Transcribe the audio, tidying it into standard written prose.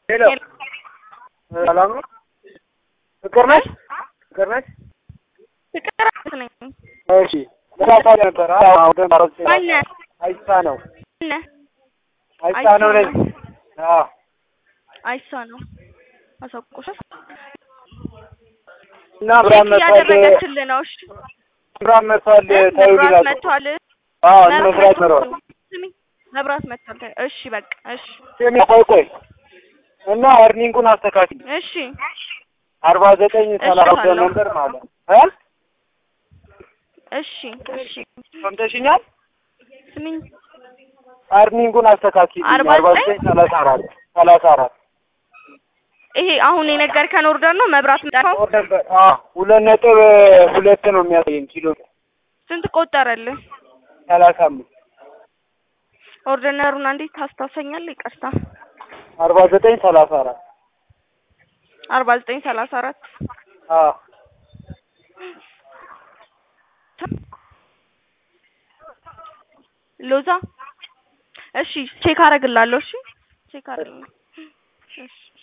ሄሎ ሰላም ነው? ፍቅር ነሽ? ፍቅር ነሽ? ፍቅር ነኝ። እሺ ለራሳ ነበር። አዎ ደምራስ አይሳ ነው። አይሳ ነው ነኝ። አዎ አይሳ ነው። አሳቆሽ እና ብራም ያደረገችልህ ነው። እሺ ብራም መጥቷል። መብራት መጥቷል። አዎ መብራት ነው። ስሚ መብራት መጥቷል። እሺ በቃ እሺ ስሚ ቆይ እና አርኒንጉን አስተካክል። እሺ 49 30 ነበር ማለት እሺ እሺ ሰምተሽኛል? ስሚኝ አርኒንጉን አስተካክል። 49 34 ይሄ አሁን የነገርከን ኦርደር ነው። መብራት መጣው ኦርደር 2.2 ነው የሚያሳየኝ ኪሎ። ስንት ቆጠረልህ? 35 ኦርደነሩን አንዴ ታስታውሰኛለህ? ይቅርታ 49 34 49 34 ሎዛ እሺ ቼክ አደርግልሃለሁ። እሺ ቼክ አደርግልሃለሁ። እሺ